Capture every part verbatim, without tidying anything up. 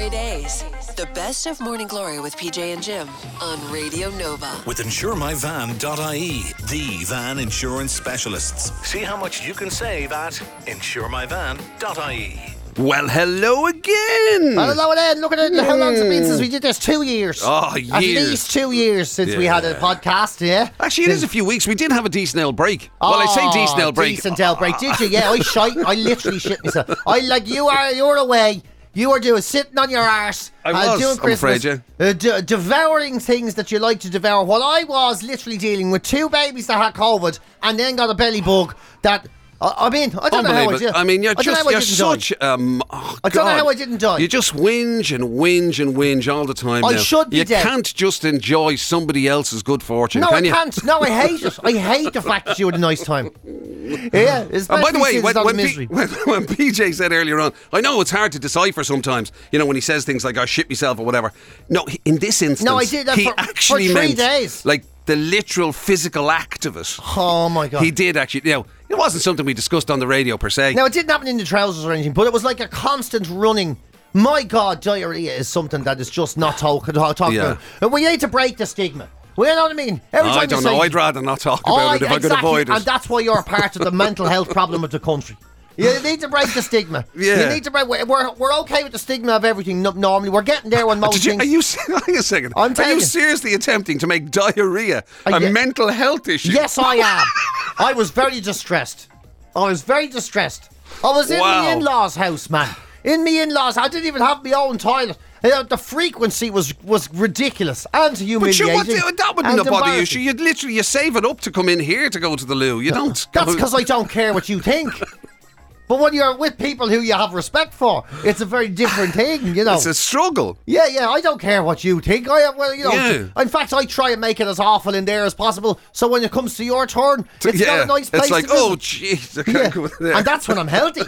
Glory days. The best of Morning Glory with P J and Jim on Radio Nova. With insure my van dot I E, the van insurance specialists. See how much you can save at insure my van dot I E. Well, hello again. Well, hello again. Look at it. How long has it been since we did this? Two years. Oh, years. At least two years since yeah. we had a podcast, yeah. Actually, it is a few weeks. We did have a decent old break. Oh, well, I say decent old break. Decent old break. Did you? Yeah, I shite. I literally shit myself. I like you are. You're away. You were doing sitting on your arse. I was, uh, doing Christmas, I'm afraid, yeah. uh, d- devouring things that you like to devour. While I was literally dealing with two babies that had COVID and then got a belly bug that... I mean, I don't know how I did. I mean, you're just, you're such, um, oh I don't know how I didn't die. You just whinge and whinge and whinge all the time I now. should be You dead. can't just enjoy somebody else's good fortune, No, can I you? can't. No, I hate it. I hate the fact that you had a nice time. Yeah, And by the way, when, when, misery. P, when, when P J said earlier on, I know it's hard to decipher sometimes, you know, when he says things like, I shit myself or whatever. No, he, in this instance, No, I did that he for- actually for three meant, days. like, the literal physical act of it. Oh, my God. He did actually, you know, it wasn't something we discussed on the radio per se. Now, it didn't happen in the trousers or anything, but it was like a constant running. My God, diarrhea is something that is just not talked talk Yeah. about. And we need to break the stigma. Well, you know what I mean? Every I time don't you know. say, I'd rather not talk about oh, it if exactly, I could avoid it. And that's why you're part of the mental health problem of the country. You need to break the stigma. Yeah. You need to break. We're we're okay with the stigma of everything. No, normally, we're getting there on most Did you, things. are you? Hang a second. I'm are telling you you. seriously attempting to make diarrhea Uh, a yeah. mental health issue? Yes, I am. I was very distressed. I was very distressed. I was in Wow. my in-laws' house, man. In my in-laws, I didn't even have my own toilet. Uh, the frequency was was ridiculous and But humiliating. sure, what, that wouldn't and have bother you. embarrassing. Sure, you'd literally you save it up to come in here to go to the loo. You don't. That's go- because I don't care what you think. But when you're with people who you have respect for, it's a very different thing, you know. It's a struggle. Yeah, yeah, I don't care what you think. I, well, you know, Yeah. in fact, I try and make it as awful in there as possible. So when it comes to your turn, it's yeah, not a nice place it's like, to visit. oh, jeez, I can't Yeah. go in there. And that's when I'm healthy.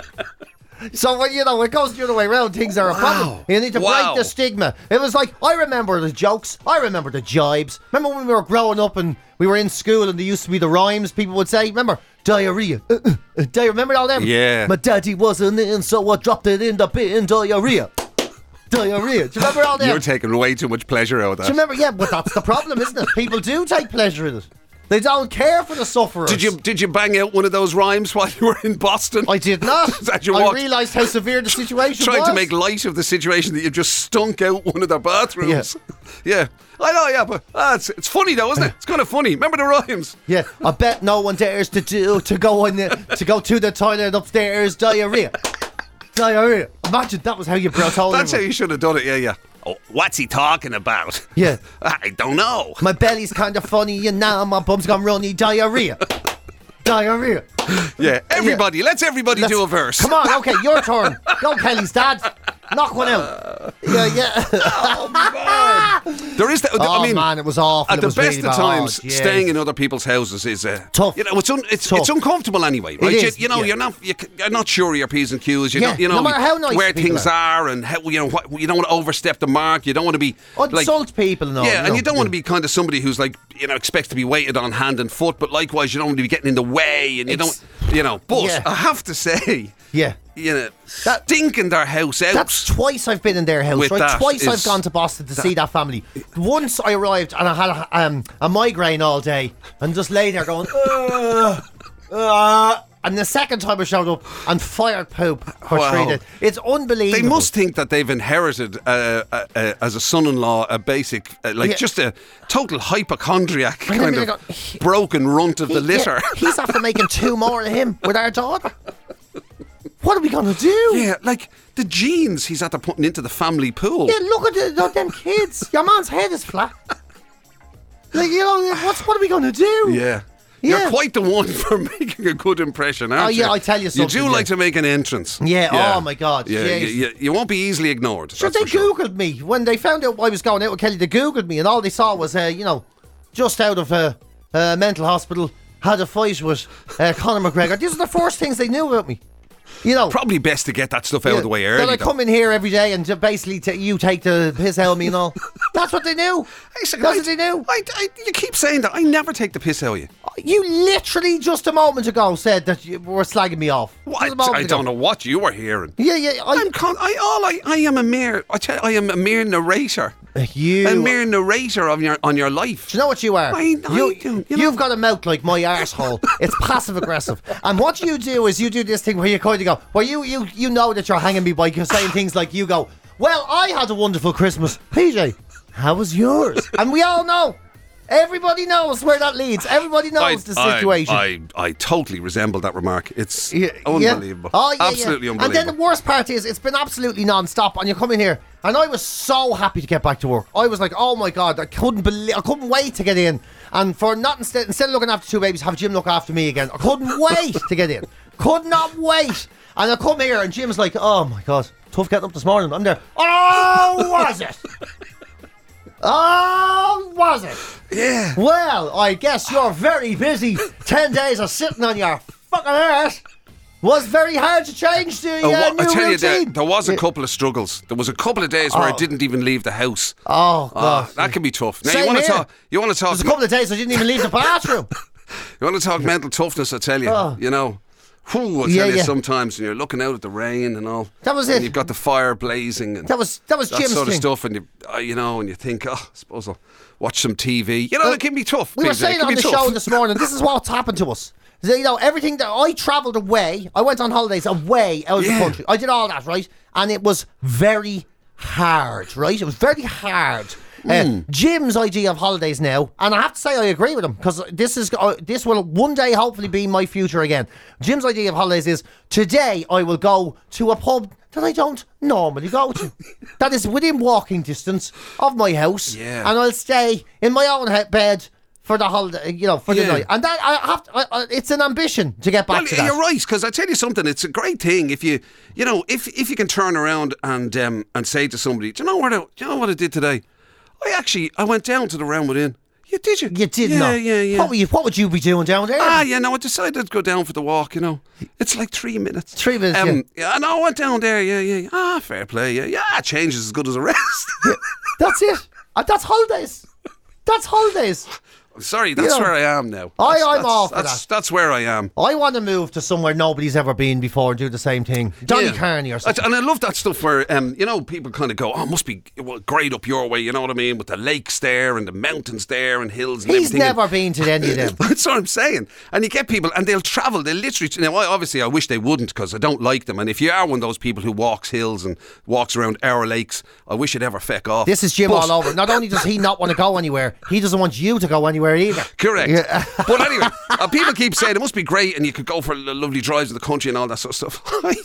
So when, you know, it goes the other way around, things are a problem. You need to Wow. break the stigma. It was like, I remember the jokes, I remember the jibes. Remember when we were growing up and we were in school and there used to be the rhymes people would say, remember, diarrhea. Uh, uh, uh, di- remember all them? Yeah. My daddy wasn't in, so I dropped it in the bin, diarrhea. Diarrhea. Do you remember all them? You're taking way too much pleasure out of that. Do you remember? Yeah, but that's the problem, isn't it? People do take pleasure in it. They don't care for the sufferers. Did you did you bang out one of those rhymes while you were in Boston? I did not. As you I walked- realised how severe the situation Trying was. to make light of the situation that you just stunk out one of their bathrooms. Yeah, I know. Yeah, but ah, it's, it's funny though, isn't it? It's kind of funny. Remember the rhymes? Yeah, I bet no one dares to do to go in the, to go to the toilet upstairs. Diarrhea, diarrhea. Imagine that was how you brought all. That's how everyone. you should have done it. Yeah, yeah. Oh, what's he talking about? Yeah. I don't know. My belly's kind of funny, and now my bum's gone runny. Diarrhea, diarrhea. Yeah, everybody. Let's everybody Let's- do a verse. Come on, okay, your turn. Go, Kelly's dad. Knock one out. Yeah, yeah. There is. The, Oh I mean, man, it was awful. at It the was best really of bad. times, Oh, yeah. staying in other people's houses is uh, Tough. You know, it's un, it's, Tough. it's uncomfortable anyway, right? It You, is, you know, yeah. you're not you, you're not sure of your p's and q's. You're Yeah, not, you know, no matter how nice where the people things are. and how, you know what, you don't want to overstep the mark. You don't want to be like, Insult people and all. yeah, you and know. you don't want to be kind of somebody who's like, you know, expects to be weighted on hand and foot, but likewise you don't want to be getting in the way, and you It's- don't, you know. But Yeah. I have to say, Yeah. you know, That- stinking their house out. That's twice I've been in their house, With right? that Twice is- I've gone to Boston to see that family. Once I arrived and I had a, um, a migraine all day and just lay there going, uh, uh, and the second time I showed up and fired poop for Wow. three days. It's unbelievable. They must think that they've inherited, uh, uh, uh, as a son-in-law, a basic, uh, like Yeah. just a total hypochondriac And then kind they of go, he- broken runt of He- the litter. yeah, he's after making two more of him with our daughter. What are we going to do? Yeah, like the jeans he's after putting into the family pool. Yeah, look at the, look, them kids. Your man's head is flat. Like, you know, what's, what are we going to do? Yeah. Yeah. You're quite the one for making a good impression, aren't Oh, you? yeah, I tell you something, You do like yeah. to make an entrance. Yeah, oh my God, Yeah, you, jeez. you, you won't be easily ignored. Sure, that's they for sure. Googled me. When they found out I was going out with Kelly, they Googled me, and all they saw was, uh, you know, just out of a uh, uh, mental hospital, had a fight with uh, Conor McGregor. These are the first things they knew about me. You know, Probably best to get that stuff out yeah, of the way that early. I though. come in here every day and ju- basically t- you take the piss out of me and all. That's what they knew. Hey, so That's I- what they knew. I, I, you keep saying that. I never take the piss out of you. You literally just a moment ago said that you were slagging me off. Well, Just a moment I, I ago. don't know what you were hearing. Yeah, yeah. I, I'm con- I all I, I am a mere I tell I am a mere narrator. you. A mere narrator of your on your life. Do you know what you are? I- I you, do, you know. You've got a mouth like my arsehole. It's passive aggressive. And what you do is you do this thing where you kind of go, well, you, you, you know that you're hanging me by saying things like you go, well, I had a wonderful Christmas. P J, how was yours? And we all know. Everybody knows where that leads. Everybody knows I, the situation. I, I, I totally resemble that remark. It's Yeah, unbelievable. Yeah. Oh, yeah, absolutely yeah. unbelievable. And then the worst part is it's been absolutely non-stop and you come in here and I was so happy to get back to work. I was like, oh my God, I couldn't believe, I couldn't wait to get in. And for not instead, instead of looking after two babies, have Jim look after me again. I couldn't wait to get in. Could not wait. And I come here and Jim's like, oh my God, tough getting up this morning. I'm there. Oh, was it? Oh, was it? Yeah. Well, I guess you're very busy. Ten days of sitting on your fucking ass was very hard to change the uh, Uh, what, new I tell you, there, routine. there was a couple of struggles. There was a couple of days where I Oh. didn't even leave the house. Oh, Ah, God. that can be tough. Now Same you want to here. talk? You want to talk? There's a couple of days I didn't even leave the bathroom. You want to talk mental toughness? I tell you. Oh. You know. Whew, I tell Yeah, you yeah. sometimes when you're looking out at the rain and all. That was and it. You've got the fire blazing and That was that was that Jim's sort thing. of stuff, and you, uh, you know, and you think, oh, I suppose I'll watch some T V. You know, Uh, it can be tough. We were P J, it saying can on be the tough. show this morning, this is what's happened to us. You know, everything that I travelled away, I went on holidays away out of Yeah. the country. I did all that, right? And it was very hard, right? It was very hard. Uh, Jim's idea of holidays now, and I have to say I agree with him because this is uh, this will one day hopefully be my future again. Jim's idea of holidays is today I will go to a pub that I don't normally go to, that is within walking distance of my house, Yeah. and I'll stay in my own he- bed for the holiday, you know, for the Yeah. night. And that I have, to, I, I, it's an ambition to get back Well, to that. you're right, because I tell you something, it's a great thing if you, you know, if if you can turn around and um, and say to somebody, do you know what? I, do you know what I did today? I actually I went down to the Round Within. Yeah, did you? You did yeah, not. Yeah, yeah, What, were you, what would you be doing down there? Ah, yeah, no, I decided to go down for the walk, you know. It's like three minutes. Three minutes, Um, yeah. No, I went down there, yeah, yeah. yeah. Ah, fair play, yeah. Yeah, change is as good as a rest. That's it. Uh, that's holidays. That's holidays. Sorry, that's You know, where I am now. I- That's- I'm that's, all for that's, that. That's where I am. I want to move to somewhere nobody's ever been before and do the same thing. Johnny Yeah. Carney or something. And I love that stuff where, um, you know, people kind of go, oh, it must be well, great up your way, you know what I mean? With the lakes there and the mountains there and hills and He's everything. never been to any of them. That's what I'm saying. And you get people, and they'll travel. They literally. Now, I- obviously, I wish they wouldn't because I don't like them. And if you are one of those people who walks hills and walks around our lakes, I wish you'd ever feck off. This is Jim But- all over. Not only does he not want to go anywhere, he doesn't want you to go anywhere either. Correct. Yeah. But anyway, uh, people keep saying it must be great, and you could go for lo- lovely drives in the country and all that sort of stuff. I,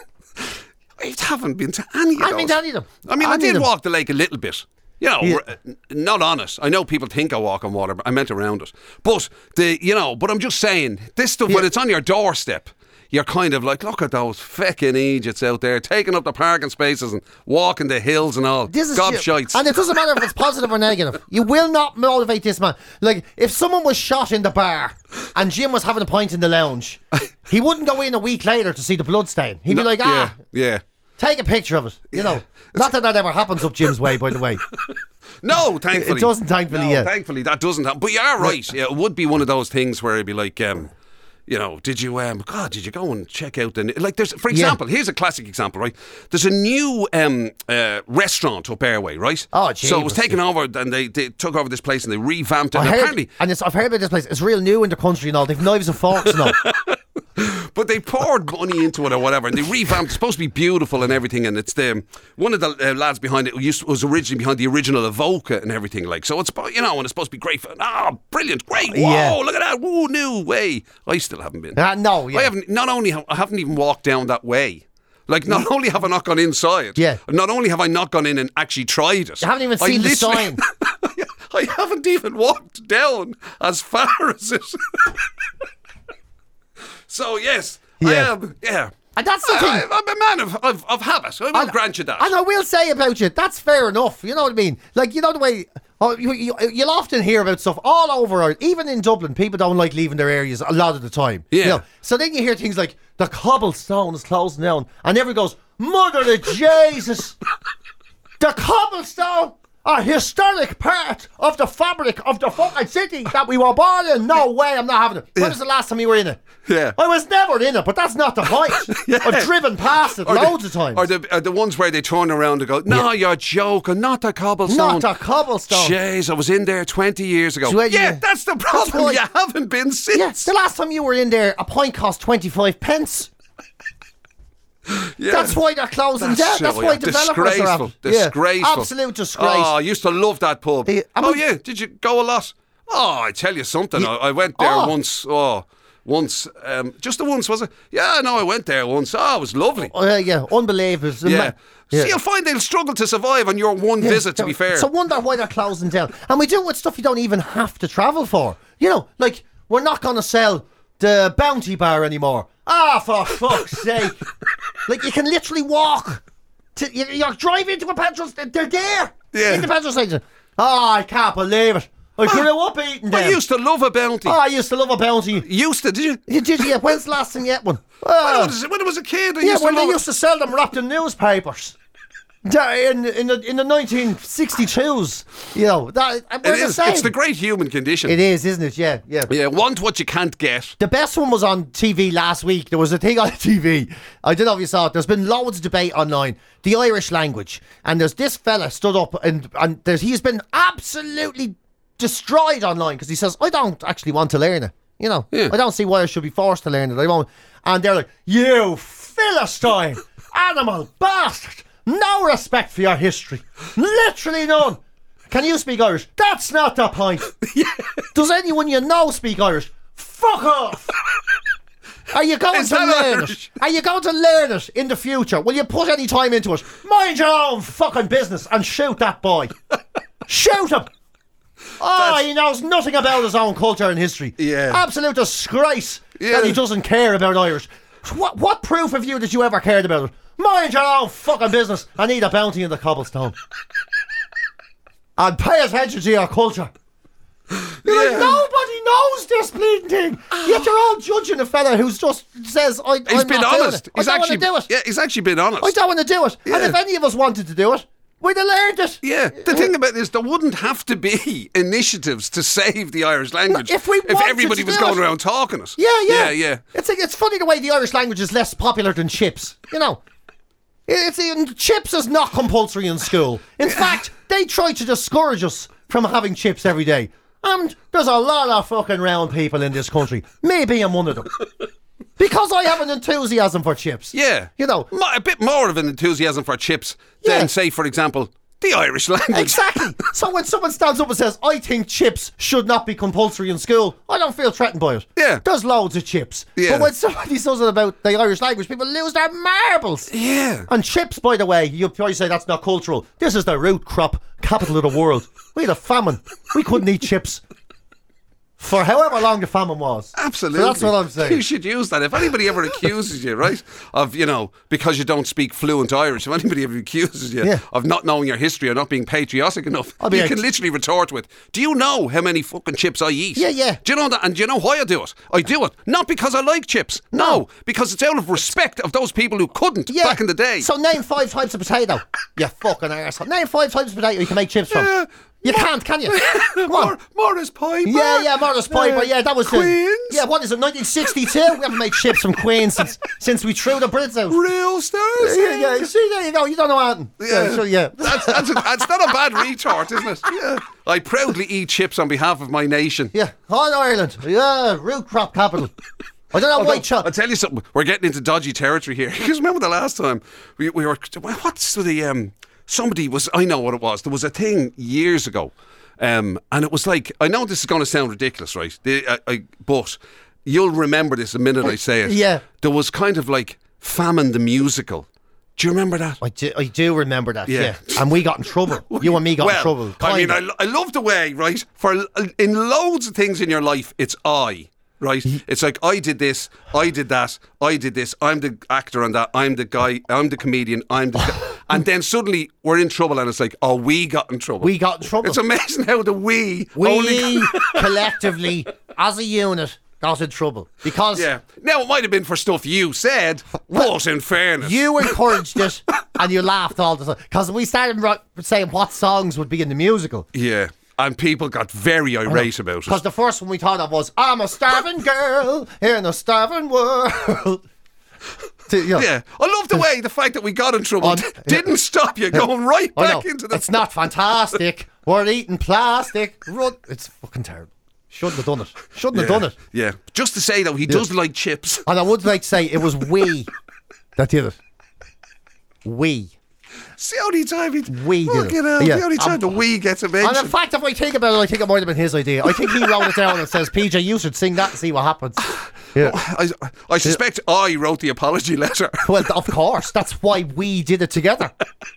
I haven't been to any of I those. mean, any of them. I mean, I, Any of did them. walk the lake a little bit. You know, Yeah. r- not on it. I know people think I walk on water, but I meant around it. But the, you know, but I'm just saying, this stuff when Yeah. it's on your doorstep, you're kind of like, look at those feckin' Egypts out there taking up the parking spaces and walking the hills and all. This is shit. Gobshites. And it doesn't matter if it's positive or negative. You will not motivate this man. Like, if someone was shot in the bar and Jim was having a pint in the lounge, he wouldn't go in a week later to see the blood stain. He'd be like, ah, yeah, yeah. take a picture of it. You know, not that that ever happens up Jim's way, by the way. No, thankfully. It doesn't, thankfully, No, yeah. thankfully, that doesn't happen. But you are right. Yeah, it would be one of those things where it'd be like, um, you know, did you, um, God, did you go and check out the, like, there's, for example, here's a classic example, right? There's a new um, uh, restaurant up Airway, right? Oh, So it was jeebus. taken over, and they, they took over this place and they revamped it. I And heard, apparently, and it's, I've heard about this place. It's real new in the country and all. They've knives and forks and all. but they poured money into it or whatever, and they revamped. It's supposed to be beautiful and everything, and it's the one of the uh, lads behind it used was originally behind the original Evoca and everything. Like, so it's about, you know, and it's supposed to be great. For, ah, brilliant, great, whoa, Yeah. look at that, woo, new way. I still haven't been. Uh, no, yeah. I haven't. Not only have, I haven't even walked down that way. Like, not only have I not gone inside, Yeah. not only have I not gone in and actually tried it. You haven't even I seen the literally- sign. I haven't even walked down as far as it. So yes, I Yeah. am. Yeah, And that's the I, thing. I, I'm a man of of, of habit. I will And- grant you that. And I will say about you, that's fair enough. You know what I mean? Like, you know the way. Oh, you, you, you'll often hear about stuff all over, Ireland. Even in Dublin, people don't like leaving their areas a lot of the time. Yeah. You know? So then you hear things like, the cobblestone is closing down. And everyone goes, Mother of Jesus! The cobblestone! a historic part of the fabric of the fucking city that we were born in. No way, I'm not having it. When Yeah. was the last time you were in it? Yeah. I was never in it, but that's not the point. Yeah. I've driven past it Or loads the, of times. Or the, uh, the ones where they turn around and go, no, you're joking, not the cobblestone. Not the cobblestone. Jeez, I was in there twenty years ago. twenty yeah, years. that's the problem. why- you haven't been since. Yeah, the last time you were in there, a pint cost twenty-five pence. Yeah. That's why they're closing That's down. That's silly. why developers Disgraceful. are out. Disgraceful. Yeah, absolute disgrace. Oh, I used to love that pub. The- I oh, mean- yeah. Did you go a lot? Oh, I tell you something. Yeah. I, I went there Oh. once. Oh, once. Um, just the once, was it? Yeah, no, I went there once. Oh, it was lovely. Oh, yeah, yeah, unbelievable. It's yeah. ama- yeah. See, you'll find they'll struggle to survive on your one Yeah, visit, to be it's fair. It's a wonder why they're closing down. And we do it with stuff you don't even have to travel for. You know, like, we're not going to sell the Bounty Bar anymore. Ah, for fuck's sake. Like, you can literally walk. To, you, you're driving to a petrol station. They're there. Yeah. In the petrol station. Oh, I can't believe it. I grew up eating them. I used to love a Bounty. Oh, I used to love a Bounty. Used to, did you? You did, yeah. When's the last time you ate one? When, I Oh. was, when I was a kid, I Yeah, used when to they love used to sell them wrapped in newspapers. Da- In in the in the nineteen sixty-twos, you know that it. we're It the is. same. It's the great human condition. It is, isn't it? Yeah, yeah. Yeah, want what you can't get. The best one was on T V last week. There was a thing on T V. I don't know if you saw it. There's been loads of debate online. The Irish language, and there's this fella stood up and and there's he's been absolutely destroyed online because he says I don't actually want to learn it. You know, Yeah. I don't see why I should be forced to learn it. I won't. And they're like, you Philistine, animal bastard. No respect for your history. Literally none. Can you speak Irish? That's not the point. Does anyone you know speak Irish? Fuck off. Are you going Is to that learn Irish? it? Are you going to learn it in the future? Will you put any time into it? Mind your own fucking business and shoot that boy. Shoot him. Oh, That's- he knows nothing about his own culture and history. Yeah. Absolute disgrace Yeah. that he doesn't care about Irish. What what proof have you that you ever cared about it? Mind your own fucking business. I need a bounty in the cobblestone. And pay attention to your culture. You're like, Yeah. nobody knows this bleeding thing. Yet you're all judging a fella who's just says, I, He's I'm been not doing honest. it. I He's don't actually want to do it. Yeah, he's actually been honest. I don't want to do it. And Yeah. if any of us wanted to do it, we'd have learned it. Yeah, the thing about this, there wouldn't have to be initiatives to save the Irish language If we if wanted everybody to was do going it. around talking it. Yeah, yeah. Yeah, yeah. It's like, it's funny the way the Irish language is less popular than chips. You know, it's in, chips is not compulsory in school. In fact, they try to discourage us from having chips every day. And there's a lot of fucking round people in this country. Maybe I'm one of them. Because I have an enthusiasm for chips. Yeah. You know. Mo- a bit more of an enthusiasm for chips Yeah. than, say, for example, the Irish language. Exactly. So when someone stands up and says, I think chips should not be compulsory in school, I don't feel threatened by it. Yeah. There's loads of chips. Yeah. But when somebody says it about the Irish language, people lose their marbles. Yeah. And chips, by the way, you probably say that's not cultural. This is the root crop capital of the world. We had a famine. We couldn't eat chips. For however long the famine was. Absolutely. So that's what I'm saying. You should use that. If anybody ever accuses you, right, of, you know, because you don't speak fluent Irish, if anybody ever accuses you Yeah. of not knowing your history or not being patriotic enough, I'll be you like- can literally retort with, do you know how many fucking chips I eat? Yeah, yeah. Do you know that? And do you know why I do it? I do it not because I like chips. No, because it's out of respect of those people who couldn't Yeah. back in the day. So name five types of potato. You fucking arsehole. Name five types of potato you can make chips from. Yeah. You can't, can you? Come on. Mor- Morris Piper. Yeah, yeah, Morris Piper. Yeah, that was Queens. the. Yeah, what is it? nineteen sixty-two. We haven't made chips from Queens since since we threw the Brits out. Real stars. Yeah, yeah. See, there you go. You don't know anything. Yeah, so, yeah. That's, that's, a, that's not a bad retort, isn't it? Yeah. I proudly eat chips on behalf of my nation. Yeah, on Ireland. Yeah, root crop capital. I don't know why. Ch- I'll tell you something. We're getting into dodgy territory here. Because remember the last time we, we were. What's the um? Somebody was. I know what it was. There was a thing years ago, um, and it was like. I know this is going to sound ridiculous, right? The, I, I, but you'll remember this the minute I say it. Yeah. There was kind of like Famine the musical. Do you remember that? I do, I do remember that. Yeah. Yeah. And we got in trouble. You and me got well, in trouble. I mean, I, kinda. I love the way, right? For in loads of things in your life, it's I. Right, it's like I did this, I did that, I did this. I'm the actor on that. I'm the guy. I'm the comedian. I'm the, guy. And then suddenly we're in trouble, and it's like, oh, we got in trouble. We got in trouble. It's amazing how the we, We only collectively, as a unit, got in trouble because Yeah. Now, it might have been for stuff you said, but in fairness. you encouraged it and you laughed all the time. Because we started ri- saying what songs would be in the musical. Yeah. And people got very irate about Because it. the first one we thought of was, I'm a starving girl in a starving world. To, you know, Yeah. I love the way the fact that we got in trouble On- d- didn't stop you going right I back know. into the... It's not fantastic. We're eating plastic. Run. It's fucking terrible. Shouldn't have done it. Shouldn't have Yeah. done it. Yeah. Just to say, though, he does like chips. And I would like to say it was we that did it. We. It's the only time he... We did Fucking it. hell, Yeah. the only time Um, the we gets a And in mention. fact, if I think about it, I think it might have been his idea. I think he wrote it down and says, P J, you should sing that and see what happens. Yeah. I, I suspect I wrote the apology letter. Well, of course. That's why we did it together.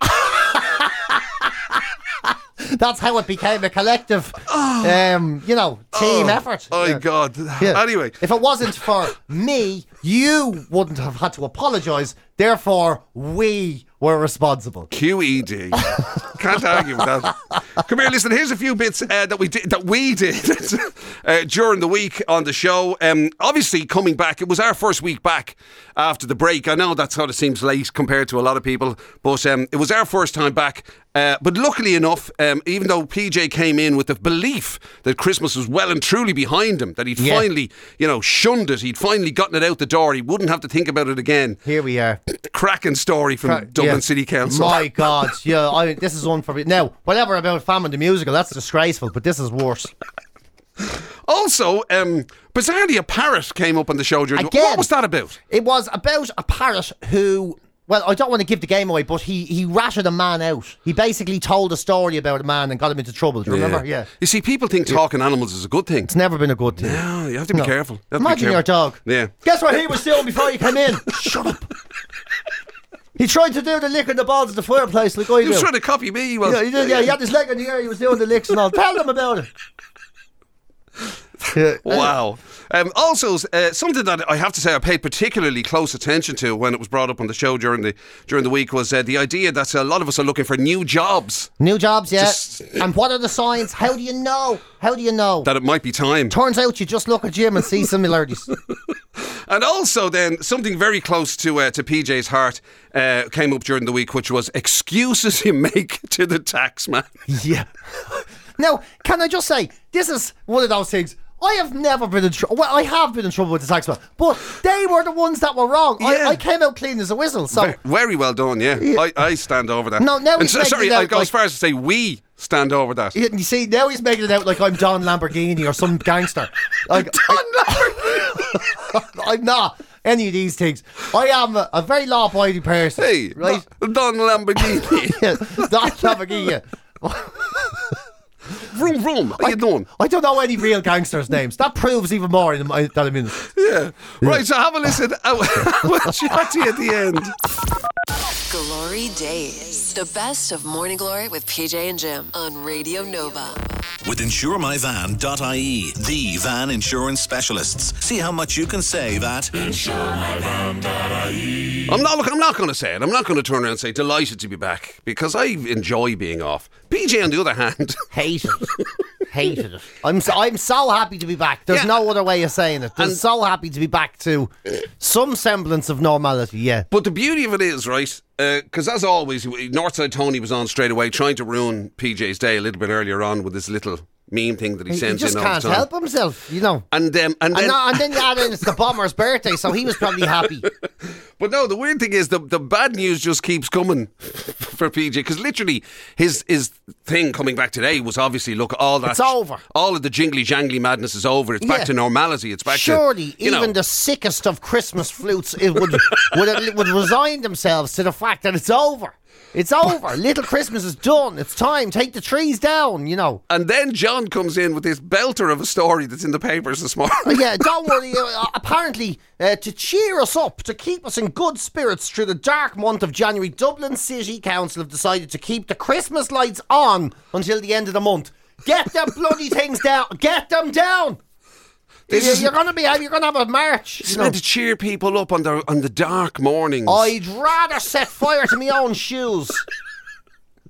That's how it became a collective, um, you know, team effort. Oh, Yeah. my God. Yeah. Anyway. If it wasn't for me, you wouldn't have had to apologise. Therefore, we were responsible. Q E D. Can't argue with that. Come here, listen. Here's a few bits uh, that we did, that we did uh, during the week on the show. Um, obviously, coming back, it was our first week back after the break. I know that sort of seems late compared to a lot of people, but um, it was our first time back. Uh, but luckily enough, um, even though P J came in with the belief that Christmas was well and truly behind him, that he'd Yeah. finally, you know, shunned it, he'd finally gotten it out the door, he wouldn't have to think about it again. Here we are. The cracking story from Cra- Dublin yeah. City Council. My God, yeah, I, this is one for me. Now, whatever about Famine the Musical, that's disgraceful, but this is worse. Also, um, bizarrely, a parrot came up on the show during. Again. What was that about? It was about a parrot who, well, I don't want to give the game away, but he, he ratted a man out. He basically told a story about a man and got him into trouble. Do you remember? Yeah. You see, people think talking animals is a good thing. It's never been a good thing. No, you have to be No. careful. You have to be Imagine your careful. dog. Yeah. Guess what he was doing before you came in? Shut up. He tried to do the lick in the balls of the fireplace like I He was do. trying to copy me. He was. Yeah, he did, yeah, he had his leg in the air, he was doing the licks and all. Tell them about it. Yeah. Wow. Um, also, uh, something that I have to say I paid particularly close attention to when it was brought up on the show during the during the week was uh, the idea that a lot of us are looking for new jobs. New jobs, yeah. Just- And what are the signs? How do you know? How do you know? That it might be time. Turns out you just look at Jim and see similarities. And also then something very close to uh, to P J's heart uh, came up during the week, which was excuses you make to the tax man. Yeah. Now, can I just say, this is one of those things. I have never been in trouble. Well, I have been in trouble with the taxman, but they were the ones that were wrong. Yeah. I, I came out clean as a whistle. So, Ve- Very well done, yeah. I, I stand over that. No, now and he's so, making sorry, it out I go like- as far as to say we stand over that. you you see, now he's making it out like I'm Don Lamborghini or some gangster. Like, I, I'm not any of these things. I am a, a very law-abiding person. Hey, right? Don Don Lamborghini. Yeah, Don Lamborghini. Vroom, vroom. How you doing? I don't know any real gangsters' names. That proves even more in my, that I'm in it. Yeah. Right, so have a listen. We'll chat to you at the end. Glory Days. The best of Morning Glory with P J and Jim on Radio Nova. With insure my van dot I E, the van insurance specialists. See how much you can save at I'm not. Look, I'm not going to say it. I'm not going to turn around and say delighted to be back because I enjoy being off. P J, on the other hand, Hated it. Hated it. I'm so, I'm so happy to be back. There's Yeah. no other way of saying it. I'm And- so happy to be back to some semblance of normality. Yeah. but the beauty of it is, right? Because as always, Northside Tony was on straight away, trying to ruin P J's day a little bit earlier on with this little meme thing that he He sends just in all can't the time. help himself, you know. And um, and And, then, no, and then you add in it's the bomber's birthday, so he was probably happy. but no, the weird thing is the the bad news just keeps coming for P J because literally his his thing coming back today was obviously look all that It's over. all of the jingly jangly madness is over. It's Yeah. back to normality. It's back Surely, to you even know, the sickest of Christmas flutes it would would would resign themselves to the fact that it's over. It's over. Little Christmas is done. It's time. Take the trees down. You know. And then John comes in with this belter of a story that's in the papers this morning. Yeah, don't worry. Uh, apparently, uh, to cheer us up, to keep us in good spirits through the dark month of January, Dublin City Council have decided to keep the Christmas lights on until the end of the month. Get them bloody things down. Get them down. This You- is- you're going to be. You're going to have a march. It's you know. meant to cheer people up on the on the dark mornings. I'd rather set fire to my own shoes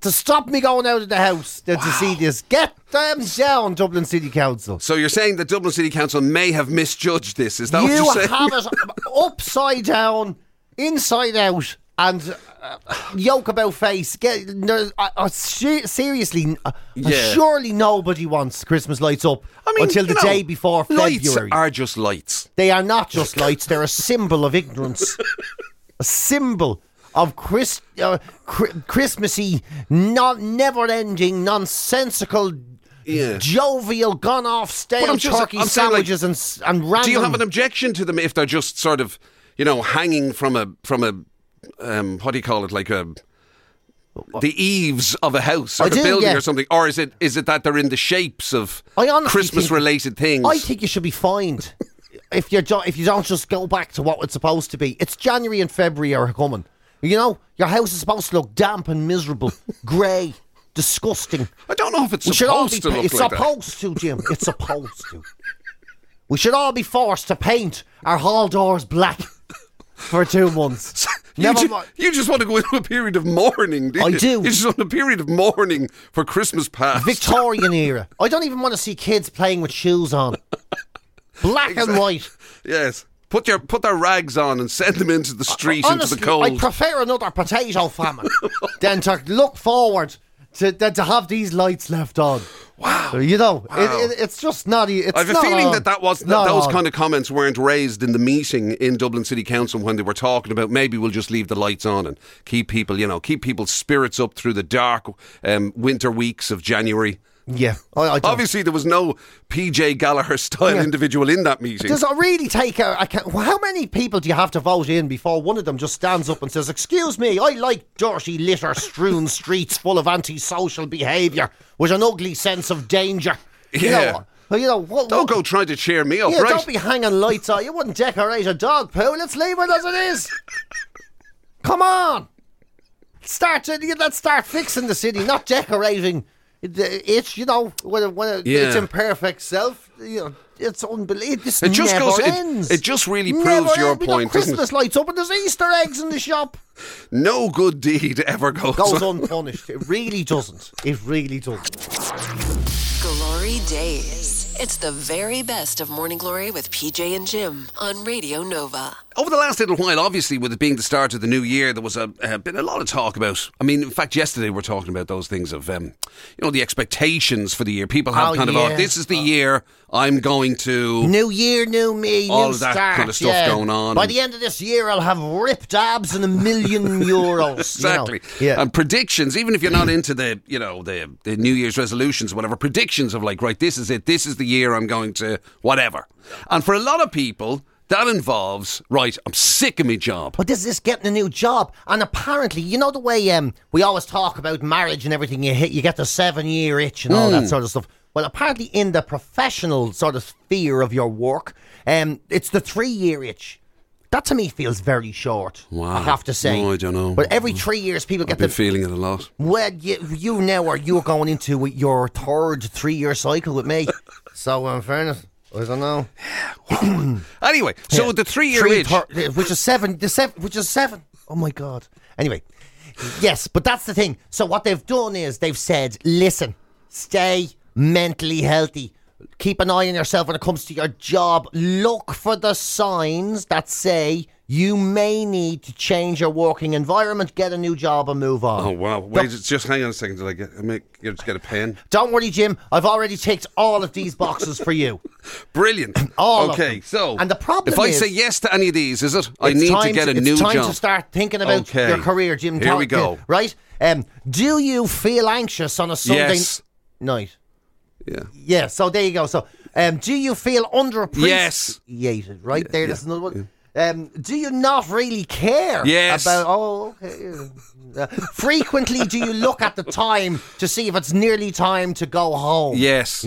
to stop me going out of the house than wow. to see this. Get them down, Dublin City Council. So you're saying that Dublin City Council may have misjudged this? Is that you what you're saying? You have it upside down, inside out, and uh, yoke about face. Get no, uh, uh, seriously. Uh, yeah. Surely nobody wants Christmas lights up I mean, until the know, day before February. Lights are just lights. They are not just lights. They're a symbol of ignorance. A symbol of Chris, uh, cr- Christmassy, not never-ending, nonsensical, yeah. jovial, gone-off stale just, turkey I'm sandwiches like, and and random. Do you have an objection to them if they're just sort of, you know, hanging from a from a um, what do you call it, like a the eaves of a house or I a do, building yeah. or something, or is it is it that they're in the shapes of Christmas-related things? I think you should be fined. If you if you don't just go back to what it's supposed to be. It's January and February are coming. You know, your house is supposed to look damp and miserable, grey, disgusting. I don't know if it's we supposed be, to look it's like supposed that. to, Jim. It's supposed to. We should all be forced to paint our hall doors black for two months. you, Never ju- mind. you just want to go into a period of mourning, do you? I do. You just want a period of mourning for Christmas past. Victorian era. I don't even want to see kids playing with shoes on. Black exactly. and white. Yes. Put your put their rags on and send them into the street, Honestly, into the cold. I prefer another potato famine than to look forward to than to have these lights left on. Wow. You know, wow. it, it, it's just not. It's I have a not feeling on. that that was that those on. kind of comments weren't raised in the meeting in Dublin City Council when they were talking about maybe we'll just leave the lights on and keep people, you know, keep people's spirits up through the dark um, winter weeks of January. Yeah. I, I Obviously, there was no P J Gallagher-style yeah. individual in that meeting. Does it really take a... a well, how many people do you have to vote in before one of them just stands up and says, excuse me, I like dirty, litter-strewn streets full of antisocial behaviour with an ugly sense of danger. You yeah. know, you know, what, don't what, go trying to cheer me up, yeah, right? Don't be hanging lights on. You wouldn't decorate a dog poo. Let's leave it as it is. Come on. Start to, let's start fixing the city, not decorating... It's, you know, when, it, when it, yeah. its imperfect self, you know, it's unbelievable. This it just never goes, ends. It, it just really proves never your end. point, Christmas doesn't it? lights up and there's Easter eggs in the shop. No good deed ever goes, goes unpunished. It really doesn't. It really doesn't. Glory Days. It's the very best of Morning Glory with P J and Jim on Radio Nova. Over the last little while, obviously, with it being the start of the new year, there was a, uh, been a lot of talk about. I mean, in fact, yesterday we were talking about those things of, um, you know, the expectations for the year. People have oh, kind yeah. of, oh, this is the year I'm going to. New year, new me, all new of that start, kind of stuff yeah. going on. By the end of this year, I'll have ripped abs and a million euros. Exactly. You know? Yeah. And predictions, even if you're not into the, you know, the, the New Year's resolutions or whatever, predictions of like, right, this is it. This is the year I'm going to whatever. And for a lot of people, that involves, right, I'm sick of my job. But this is getting a new job. And apparently, you know the way um, we always talk about marriage and everything, you hit, you get the seven-year itch and all mm. that sort of stuff. Well, apparently in the professional sort of sphere of your work, um, it's the three-year itch. That to me feels very short, wow. I have to say. No, I don't know. But every three years people I've get been the... feeling it a lot. Well, you, you now are you're going into your third three-year cycle with me. So, in fairness... I don't know. Wow. Anyway, so yeah. the three-year Three itch, thir- which is seven, the seven, which is seven. Oh my God. Anyway, yes, but that's the thing. So what they've done is they've said, listen, stay mentally healthy. Keep an eye on yourself when it comes to your job. Look for the signs that say you may need to change your working environment, get a new job and move on. Oh, wow. Wait, just, just hang on a second till I get, I make, you just get a pen. Don't worry, Jim. I've already ticked all of these boxes for you. Brilliant. all okay, of them. so and the problem if I is, say yes to any of these, is it? I need to get a to, new job. It's time job. to start thinking about okay. your career, Jim. Here we go. Right? Um, do you feel anxious on a Sunday yes. night? Yeah. Yeah, so there you go. So, um, do you feel underappreciated? Yes. Right yeah, there, yeah, there's another one. Yeah. Um, do you not really care yes. about... Oh, okay. Uh, frequently, do you look at the time to see if it's nearly time to go home? Yes.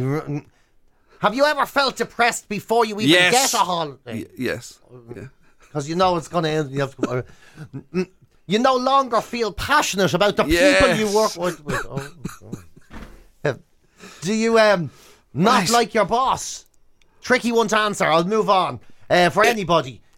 Have you ever felt depressed before you even yes. get a holiday? Y- yes. Because you know it's going to end. You, have to, uh, you no longer feel passionate about the yes. people you work with. with. Oh, oh. Uh, do you um, not right. like your boss? Tricky one to answer. I'll move on. Uh, for anybody.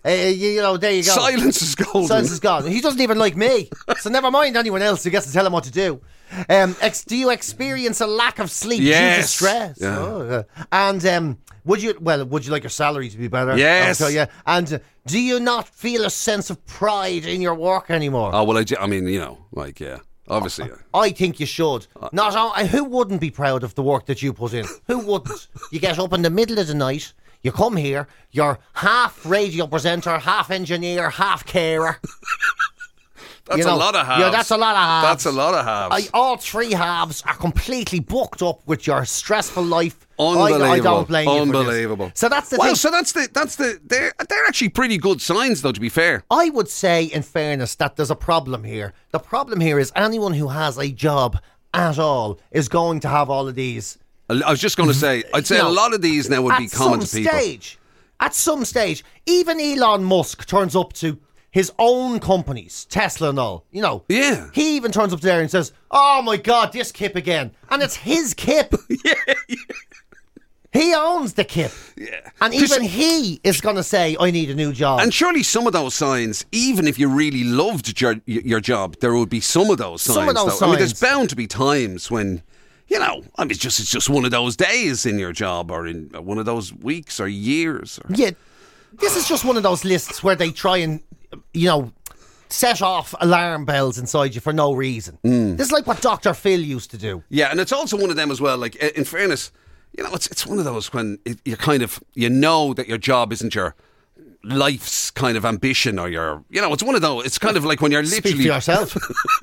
Uh, you, you know, there you go. Silence is golden. Silence is gone. He doesn't even like me, so never mind anyone else who gets to tell him what to do. Um, ex- do you experience a lack of sleep Yes. due to stress? Yeah. Oh, yeah. And um, would you? Well, would you like your salary to be better? Yes. Okay, yeah. And uh, do you not feel a sense of pride in your work anymore? Oh, well, I, ju- I mean, you know, like, yeah, obviously. yeah. I think you should. Not all, who wouldn't be proud of the work that you put in? Who wouldn't? You get up in the middle of the night. You come here, you're half radio presenter, half engineer, half carer. That's You know, a lot of halves. yeah, that's a lot of halves. That's a lot of halves. I, all three halves are completely booked up with your stressful life. Unbelievable. I, I don't blame you for this. Unbelievable. So that's the well, thing. so that's the that's the they're they're actually pretty good signs, though. To be fair, I would say, in fairness, that there's a problem here. The problem here is anyone who has a job at all is going to have all of these. I was just going to say, I'd say No. a lot of these now would At be common to some people. stage, at some stage, even Elon Musk turns up to his own companies, Tesla and all, you know. Yeah. He even turns up there and says, "Oh my God, this kip again," and it's his kip. yeah, yeah. He owns the kip. Yeah. And even he is going to say, "I need a new job." And surely some of those signs, even if you really loved your your job, there would be some of those signs. Some of those though. I mean, there's signs. bound to be times when, you know, I mean, it's just it's just one of those days in your job, or in one of those weeks or years. Or, yeah, this is just one of those lists where they try and, you know, set off alarm bells inside you for no reason. Mm. This is like what Doctor Phil used to do. Yeah, and it's also one of them as well. Like, in fairness, you know, it's it's one of those when it, you kind of you know that your job isn't your life's kind of ambition, or your, you know, it's one of those. It's kind of like when you're Speak literally for yourself.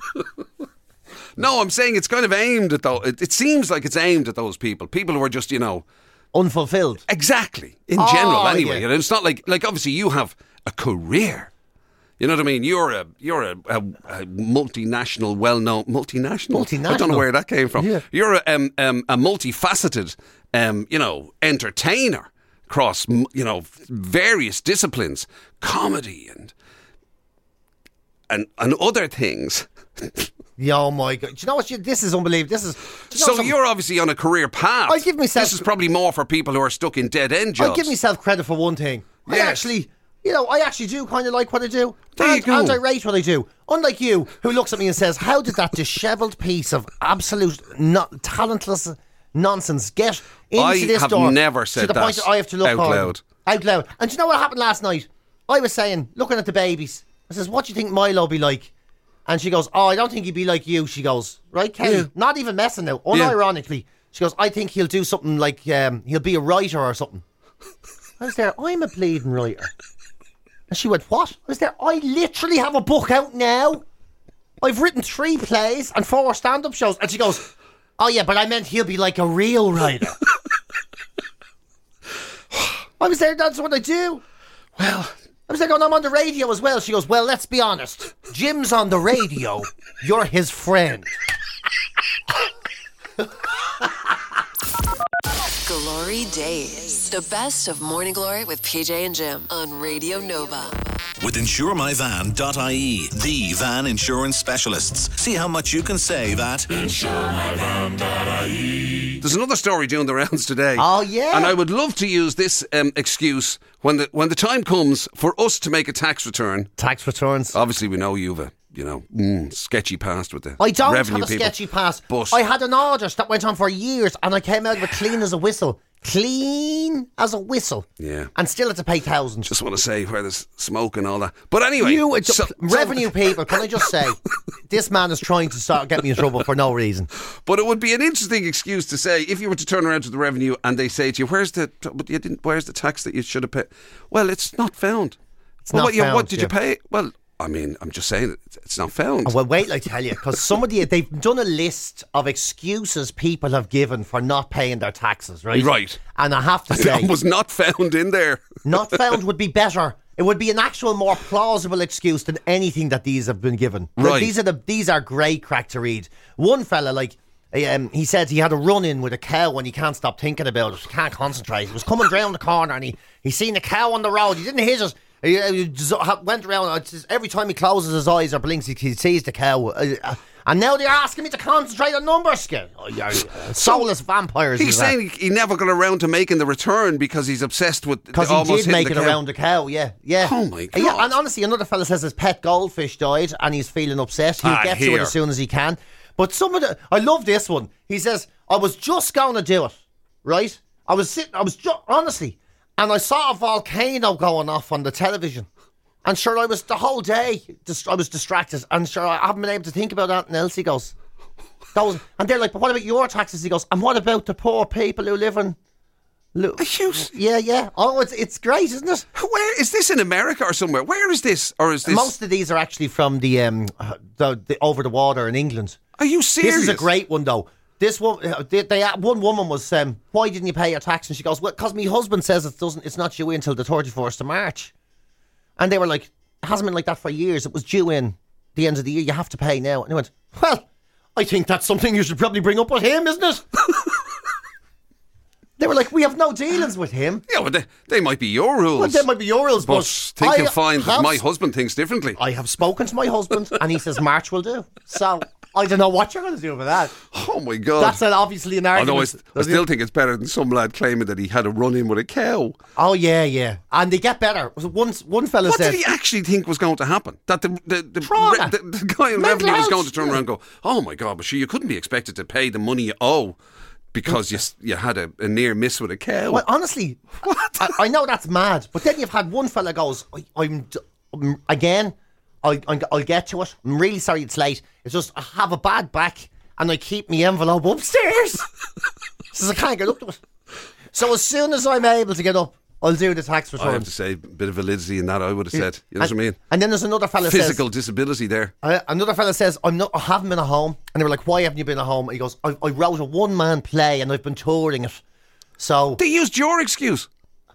No, I'm saying it's kind of aimed at those. It, it seems like it's aimed at those people. People who are just, you know, Unfulfilled. exactly in Oh, general. Anyway, yeah. you know, it's not like like obviously you have a career. You know what I mean? You're a you're a, a, a multinational, well-known multinational. Multinational. I don't know where that came from. Yeah. You're a um, um, a multifaceted, um, you know, entertainer across m- you know various disciplines, comedy and and and other things. Yeah, oh my God. Do you know what? You, this is unbelievable. This is. do you know So something? you're obviously on a career path. I give myself- This is probably more for people who are stuck in dead end jobs. I give myself credit for one thing. I Yes. actually, you know, I actually do kind of like what I do. There and, you go. and I rate what I do. Unlike you, who looks at me and says, "How did that dishevelled piece of absolute not talentless nonsense get into I this have door?" never to said the point that that I have to look out on- loud. Out loud. And do you know what happened last night? I was saying, looking at the babies, I says, "What do you think Milo be like?" And she goes, "Oh, I don't think he'd be like you." She goes, "Right, Kelly?" Yeah. Not even messing now. Yeah. Unironically. She goes, "I think he'll do something like, um, he'll be a writer or something." I was there, "I'm a bleeding writer." And she went, "What?" I was there, "I literally have a book out now. I've written three plays and four stand-up shows." And she goes, "Oh yeah, but I meant he'll be like a real writer." I was there, "That's what I do." Well, I was like, "Oh, I'm on the radio as well." She goes, "Well, let's be honest. Jim's on the radio. You're his friend." Glory Days. The best of Morning Glory with P J and Jim on Radio Nova. With insure my van dot I E, the van insurance specialists. See how much you can save at insure my van dot I E. there's another story doing the rounds today. Oh, yeah. And I would love to use this um, excuse when the when the time comes for us to make a tax return. Tax returns. Obviously, we know you've a you know mm, sketchy past with the I don't revenue have a people. sketchy past. But I had an audit that went on for years and I came out of it clean as a whistle. Clean as a whistle. Yeah. And still had to pay thousands. just want to say where there's smoke and all that. But anyway, You, so- revenue people, can I just say, this man is trying to start get me in trouble for no reason. But it would be an interesting excuse to say if you were to turn around to the revenue and they say to you, "Where's the but you didn't? Where's the tax that you should have paid?" Well, it's not found. It's well, not what, you, found, what did you yeah. pay? Well, I mean, I'm just saying it's, it's not found. Well, wait till I tell you, because somebody, they've done a list of excuses people have given for not paying their taxes, right? Right. And I have to say, That was not found in there. not found would be better. It would be an actual more plausible excuse than anything that these have been given. Right. These are the these are great crack to read. One fella, like, um, he said he had a run-in with a cow and he can't stop thinking about it. He can't concentrate. He was coming round the corner and he, he seen a cow on the road. He didn't hit it. He, he just went around. Every time he closes his eyes or blinks, he, he sees the cow. Uh, And now they're asking me to concentrate on numbers, Skid. Oh, you're uh, soulless vampires. He's saying he, he never got around to making the return because he's obsessed with because he almost did make hitting it the cow. around the cow. Yeah, yeah. Oh my God. Yeah, and honestly, another fella says his pet goldfish died, and he's feeling upset. He'll Ah, get to here. it as soon as he can. But some of the, I love this one. He says, "I was just going to do it, right? I was sitting, I was just honestly, and I saw a volcano going off on the television." And sure, I was the whole day, just I was distracted. And sure, I haven't been able to think about anything else. He goes, Those, and they're like, but what about your taxes? He goes, and what about the poor people who live in... Lo- yeah, yeah. Oh, it's it's great, isn't it? Where is this in America or somewhere? Where is this? Or is this... Most of these are actually from the, um, the, the over the water in England. Are you serious? This is a great one, though. This one, they, they, one woman was, um, why didn't you pay your tax? And she goes, well, because my husband says it doesn't. It's not due in until the thirty-first of March. And they were like, it hasn't been like that for years. It was due in the end of the year. You have to pay now. And he went, well, I think that's something you should probably bring up with him, isn't it? They were like, we have no dealings with him. Yeah, well, they, they might be your rules. Well, they might be your rules, but but think I you'll find that have- my husband thinks differently. I have spoken to my husband, and he says March will do. So I don't know what you're going to do with that. Oh my God. That's an, obviously an argument. Although I, st- I still think it's better than some lad claiming that he had a run-in with a cow. Oh, yeah, yeah. And they get better. One, one fella What said... did he actually think was going to happen? That the the, the, Trauma. re- the, the guy in Mental revenue was health. going to turn around and go, oh my God, but sure, you couldn't be expected to pay the money you owe because you s- you had a, a near miss with a cow. Well, honestly, I, I know that's mad, but then you've had one fella goes, I, I'm, d- um, again, I, I, I'll get to it. I'm really sorry it's late. It's just I have a bad back and I keep my envelope upstairs. Says I can't get up to it. So as soon as I'm able to get up, I'll do the tax return. I have to say, a bit of validity in that, I would have said. You know and, what I mean? And then there's another fella Physical says, disability there. uh, another fella says, I'm not, I haven't been at home. And they were like, why haven't you been at home? He goes, I, I wrote a one-man play and I've been touring it. So... They used your excuse.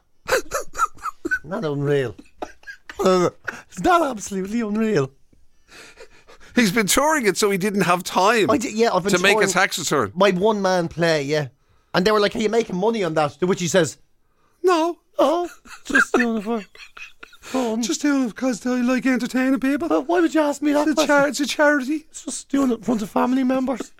Not unreal. It's not absolutely unreal. He's been touring it so he didn't have time I did, yeah, I've been to make a touring tax return. my one-man play, yeah. And they were like, are you making money on that? To which he says, No, oh, just doing it for fun. just doing it because I like entertaining people. Well, why would you ask me that It's a, question? char- it's a charity. It's just doing it in front of family members.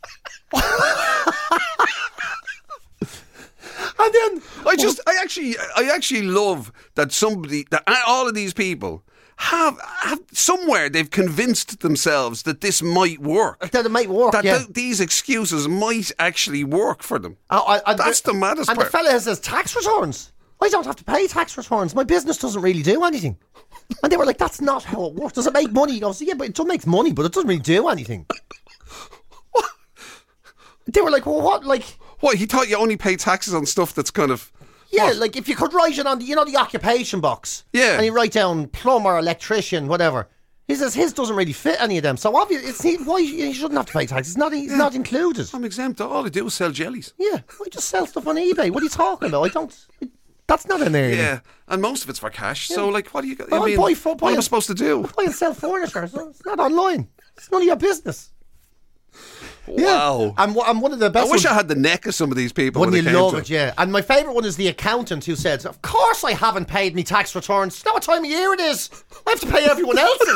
And then I just, I actually, I actually love that somebody, that all of these people have, have somewhere they've convinced themselves that this might work. that it might work, That yeah. th- these excuses might actually work for them. I- I- I- That's the maddest And part. the fella says, tax returns. I don't have to pay tax returns. My business doesn't really do anything. And they were like, that's not how it works. Does it make money? He goes, yeah, but it does make money, but it doesn't really do anything. They were like, well, what? Like, What, he thought you only pay taxes on stuff that's kind of... yeah, what? like if you could write it on the, you know, the occupation box. Yeah. And you write down plumber, electrician, whatever. He says his doesn't really fit any of them. So obviously, it's, he, why he shouldn't have to pay tax. It's not, it's not included. I'm exempt. All I do is sell jellies. Yeah, I just sell stuff on eBay. What are you talking about? I don't. That's not in there. Yeah, and most of it's for cash. So, like, what do you... I Well, mean, buy for- what buy am I a- supposed to do? Buy and sell furniture. So it's not online. It's none of your business. Wow. And, and one of the I best. wish ones, I had the neck of some of these people. Wouldn't when you it came love to it? Yeah. And my favourite one is the accountant who said, "Of course I haven't paid me tax returns. You know what time of year it is? I have to pay everyone else's."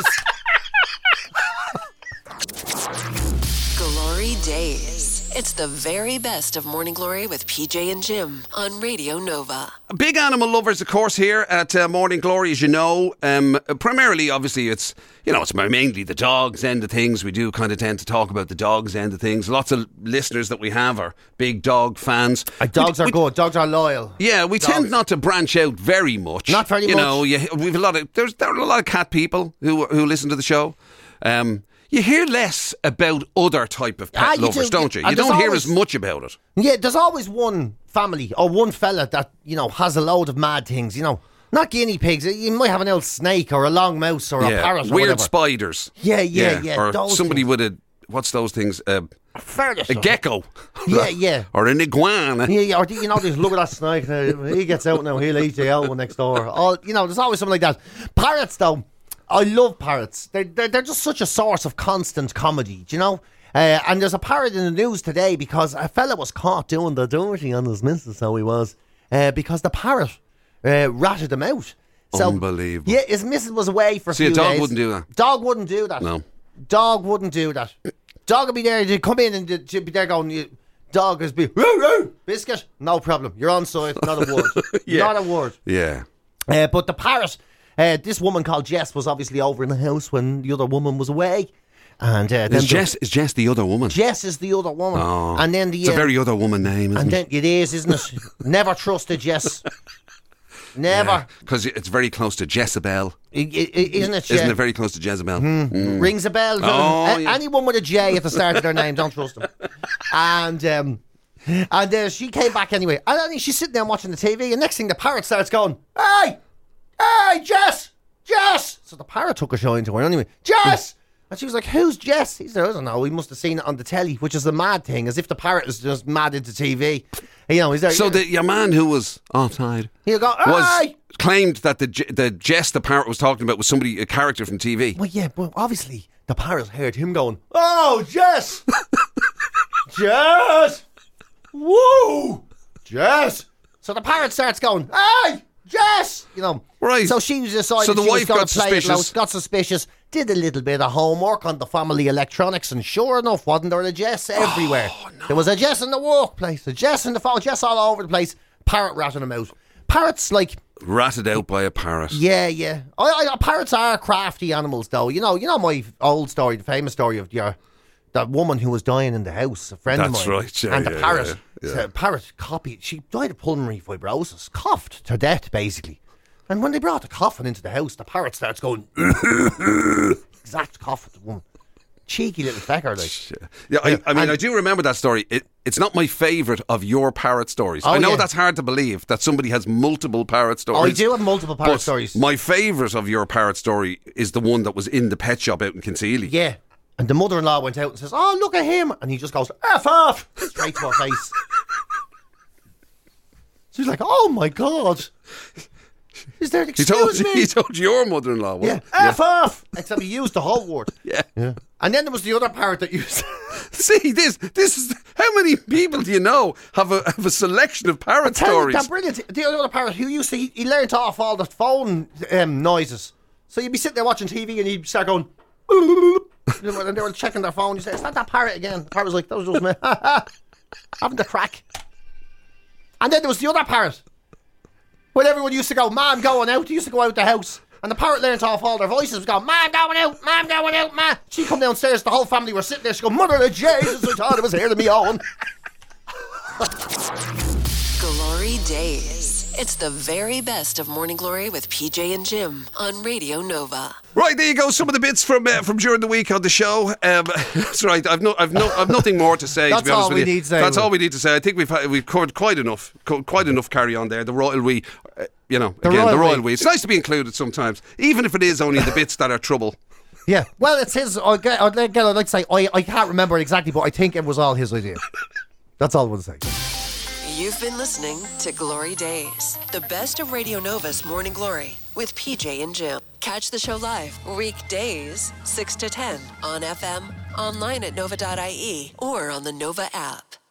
Glory Days. It's the very best of Morning Glory with P J and Jim on Radio Nova. Big animal lovers, of course, here at uh, Morning Glory, as you know. Um, primarily, obviously, it's, you know, it's mainly the dogs end of things. We do kind of tend to talk about the dogs end of things. Lots of listeners that we have are big dog fans. Uh, dogs We- are we- good. Dogs are loyal. Yeah, we Dogs. tend not to branch out very much. Not very you much. know, you, we've a lot of there's there are a lot of cat people who who listen to the show. Um, you hear less about other type of pet Ah, you lovers, do. don't you? And You there's don't hear always- as much about it. Yeah, there's always one family or one fella that, you know, has a load of mad things, you know. Not guinea pigs. You might have an old snake or a long mouse or a parrot or weird whatever. spiders. Yeah, yeah, yeah, Or those somebody things. with a what's those things? Uh, Fair a gecko. Yeah, yeah. Or an iguana. Yeah, yeah, or you know, just look at that snake now. He gets out now, he'll eat the old one next door. All, you know, there's always something like that. Parrots, though, I love parrots. They're, they're, they're just such a source of constant comedy, do you know? Uh, and there's a parrot in the news today because a fella was caught doing the dirty on his missus, so he was, uh, because the parrot uh, ratted him out. So, Unbelievable. Yeah, his missus was away for a See, few a dog days. wouldn't do that. Dog wouldn't do that. No. Dog wouldn't do that. Dog will be there. You come in and the- she'll be there going, you, dog is be, roo, roo, biscuit. No problem. You're on side. Not a word. Yeah. Not a word. Yeah. Uh, but the parrot, uh, this woman called Jess was obviously over in the house when the other woman was away. And uh, then Is the- Jess, is Jess the other woman? Jess is the other woman. Oh, and then the it's a uh, very other woman name, isn't and it? then it is, isn't it? Never trusted Jess. Never. Because it's very close to Jezebel. I- I- I- isn't it? Isn't yeah? it very close to Jezebel? Mm. Rings a bell. doesn't Oh, it? A- yeah. Anyone with a J at the start of their name, don't trust them. And um, and uh, she came back anyway. And I think she's sitting there watching the T V, and next thing the parrot starts going, "Hey, hey, Jess, Jess!" So the parrot took a shine to her anyway. Jess. And she was like, "Who's Jess?" He said, "I don't know. He must have seen it on the telly," which is the mad thing, as if the parrot is just mad into T V. You know, he's there. So the, your man who was offside He'll go, was "Hey!" claimed that the Je- the Jess the parrot was talking about was somebody, a character from T V. Well, yeah, but obviously the parrot heard him going, "Oh, Jess! Jess! Woo! Jess!" So the parrot starts going, "Hey, Jess!" You know. Right. So she decided So the she was wife gonna got play it suspicious. low, got suspicious, did a little bit of homework on the family electronics, and sure enough, wasn't there a Jess everywhere? Oh, There was a Jess in the workplace, a Jess in the phone, Jess all over the place, parrot ratting them out. Parrots, like... Ratted out by a parrot. Yeah, yeah. I, I, parrots are crafty animals, though. You know, you know my old story, the famous story of your that woman who was dying in the house, a friend That's of mine. right, yeah, and the yeah, parrot, yeah, yeah. the parrot copied. She died of pulmonary fibrosis, coughed to death, basically. And when they brought the coffin into the house, the parrot starts going exact cough of the woman. Cheeky little fecker, like. Yeah, I, I mean, And- I do remember that story. It, it's not my favourite of your parrot stories. Oh, I know yeah. that's hard to believe, that somebody has multiple parrot Oh, I stories. do have multiple parrot but stories. My favourite of your parrot story is the one that was in the pet shop out in Kinseely. Yeah. And the mother-in-law went out and says, "Oh, look at him." And he just goes, "F off!" Straight to her face. She's like, "Oh my God. Is there, He excuse told, me?" he told your mother-in-law. Yeah, wasn't F off! Except he used the whole word. Yeah. Yeah. And then there was the other parrot that used... See, this this is how many people do you know have a have a selection of parrot Tell you, stories? that brilliant. The other parrot who used to... He, he learnt off all the phone um, noises. So you'd be sitting there watching T V and he'd start going... and they were checking their phone. You say, "It's not that parrot again." The parrot was like, "That was just me." Having the crack. And then there was the other parrot. When everyone used to go, "Mom, going out." They used to go out the house. And the parrot learnt off all their voices. Was going, "Mom, going out. Mom, going out, ma." She come downstairs. The whole family were sitting there. She go, "Mother of Jesus, I thought it was here to me own." Glory Days. It's the very best of Morning Glory with P J and Jim on Radio Nova. Right, there you go. Some of the bits from uh, from during the week on the show. Um, that's right. I've no, I've no, I've nothing more to say. That's to be honest all with we you. need to say, That's Will. all we need to say. I think we've had, we've covered quite enough, co- quite enough carry on there. The royal we, uh, you know, The again, royal the royal we. we. It's nice to be included sometimes, even if it is only the bits that are trouble. Yeah. Well, it's his. I- I'd, again, I'd like to say, I, I can't remember exactly, but I think it was all his idea. That's all I want to say. You've been listening to Glory Days, the best of Radio Nova's Morning Glory with P J and Jim. Catch the show live weekdays six to ten on F M, online at nova dot I E, or on the Nova app.